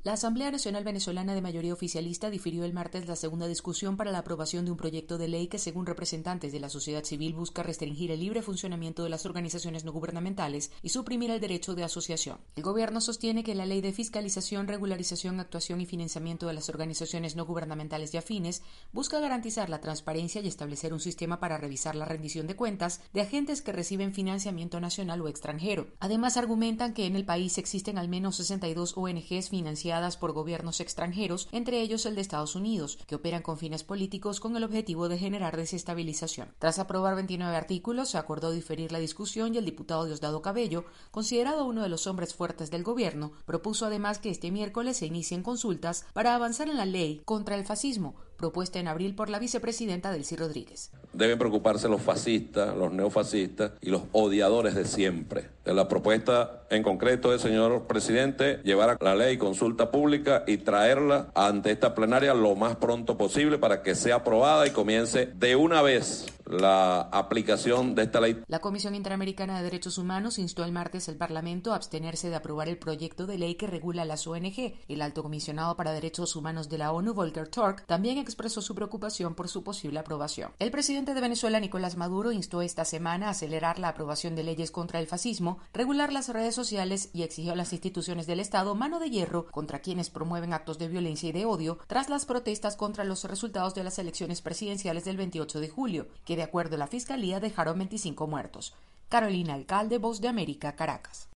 La Asamblea Nacional Venezolana de mayoría oficialista difirió el martes la segunda discusión para la aprobación de un proyecto de ley que, según representantes de la sociedad civil, busca restringir el libre funcionamiento de las organizaciones no gubernamentales y suprimir el derecho de asociación. El gobierno sostiene que la ley de fiscalización, regularización, actuación y financiamiento de las organizaciones no gubernamentales y afines busca garantizar la transparencia y establecer un sistema para revisar la rendición de cuentas de agentes que reciben financiamiento nacional o extranjero. Además, argumentan que en el país existen al menos 62 ONGs financiadas por gobiernos extranjeros, entre ellos el de Estados Unidos, que operan con fines políticos con el objetivo de generar desestabilización. Tras aprobar 29 artículos, se acordó diferir la discusión y el diputado Diosdado Cabello, considerado uno de los hombres fuertes del gobierno, propuso además que este miércoles se inicien consultas para avanzar en la ley contra el fascismo, propuesta en abril por la vicepresidenta Delcy Rodríguez. Deben preocuparse los fascistas, los neofascistas y los odiadores de siempre. De la propuesta en concreto del señor presidente, llevar a la ley consulta pública y traerla ante esta plenaria lo más pronto posible para que sea aprobada y comience de una vez la aplicación de esta ley. La Comisión Interamericana de Derechos Humanos instó el martes al Parlamento a abstenerse de aprobar el proyecto de ley que regula las ONG. El alto comisionado para Derechos Humanos de la ONU, Volker Turk, también expresó su preocupación por su posible aprobación. El presidente de Venezuela, Nicolás Maduro, instó esta semana a acelerar la aprobación de leyes contra el fascismo, regular las redes sociales y exigió a las instituciones del Estado mano de hierro contra quienes promueven actos de violencia y de odio tras las protestas contra los resultados de las elecciones presidenciales del 28 de julio, que de acuerdo a la Fiscalía dejaron 25 muertos. Carolina Alcalde, Voz de América, Caracas.